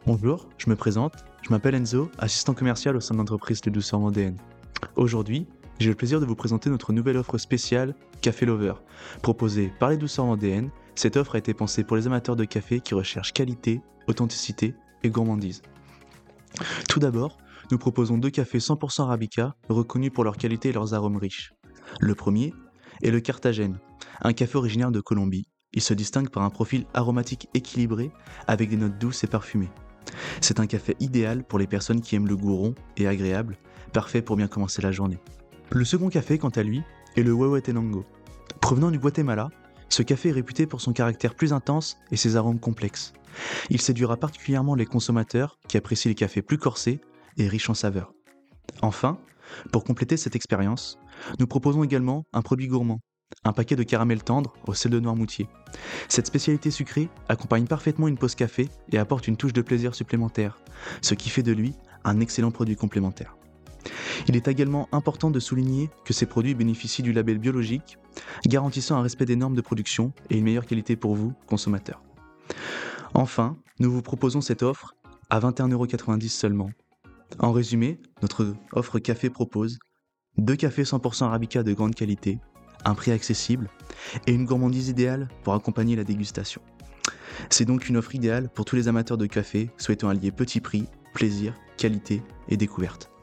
Bonjour, je me présente, je m'appelle Enzo, assistant commercial au sein de l'entreprise Les Douceurs Vendéennes. Aujourd'hui, j'ai le plaisir de vous présenter notre nouvelle offre spéciale Café Lover. Proposée par Les Douceurs Vendéennes, cette offre a été pensée pour les amateurs de café qui recherchent qualité, authenticité et gourmandise. Tout d'abord, nous proposons 2 cafés 100% Arabica, reconnus pour leur qualité et leurs arômes riches. Le premier est le Carthagène, un café originaire de Colombie. Il se distingue par un profil aromatique équilibré avec des notes douces et parfumées. C'est un café idéal pour les personnes qui aiment le goût rond et agréable, parfait pour bien commencer la journée. Le second café, quant à lui, est le Huehuetenango. Provenant du Guatemala, ce café est réputé pour son caractère plus intense et ses arômes complexes. Il séduira particulièrement les consommateurs qui apprécient les cafés plus corsés et riches en saveurs. Enfin, pour compléter cette expérience, nous proposons également un produit gourmand, un paquet de caramel tendre au sel de Noirmoutier. Cette spécialité sucrée accompagne parfaitement une pause café et apporte une touche de plaisir supplémentaire, ce qui fait de lui un excellent produit complémentaire. Il est également important de souligner que ces produits bénéficient du label biologique, garantissant un respect des normes de production et une meilleure qualité pour vous, consommateurs. Enfin, nous vous proposons cette offre à 21,90€ seulement. En résumé, notre offre café propose 2 cafés 100% Arabica de grande qualité, un prix accessible et une gourmandise idéale pour accompagner la dégustation. C'est donc une offre idéale pour tous les amateurs de café souhaitant allier petit prix, plaisir, qualité et découverte.